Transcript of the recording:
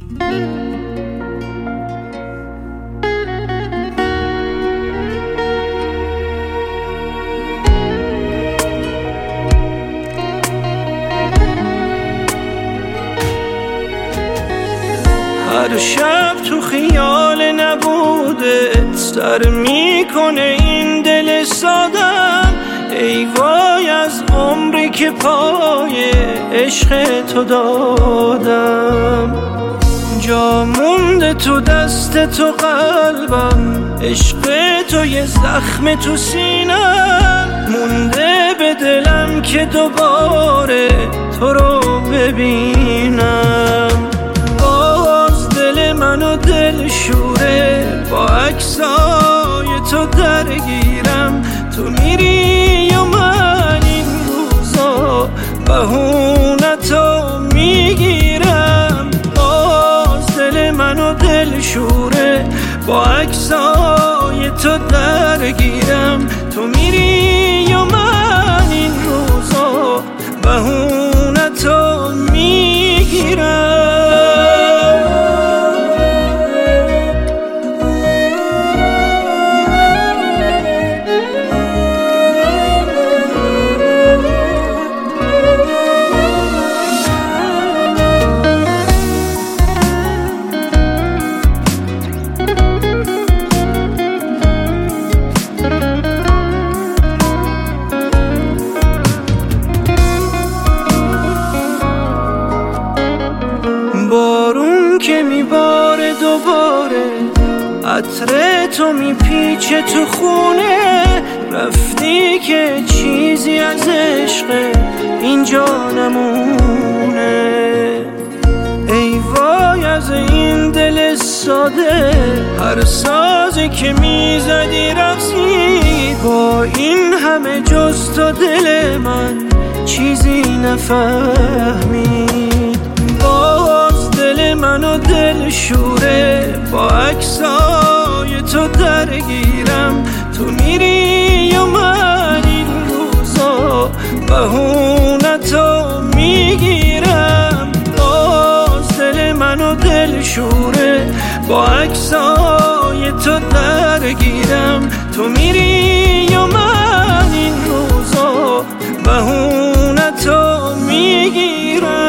هر شب تو خیال نبودت سر میکنه این دل سادم. ای وای از عمری که پای عشق تو دادم. جا مونده تو دست تو قلبم، عشق تو یه زخم تو سینم. مونده به دلم که دوباره تو رو ببینم. باز دل منو دل شوره، با عکسای تو درگیرم. تو میری و من این روزا بهونتو میگیرم. باز دل منو دل شوره، با عکسای تو درگیرم. تو میری و من این روزا بهونتو میگیرم. بارون که میباره دوباره، عطر تو میپیچه تو خونه. رفتی که چیزی از عشق اینجا نمونه. ای وای از این دل ساده، هر سازی که میزدی رقصی. با این همه جز تو دل من چیزی نفهمید. باز دل منو دل شوره، با عکسای تو درگیرم. تو میری و من این روزا بهونتو میگیرم. باز دل منو دل شوره، با عکسای تو درگیرم. تو میری و من این روزا بهونتو میگیرم.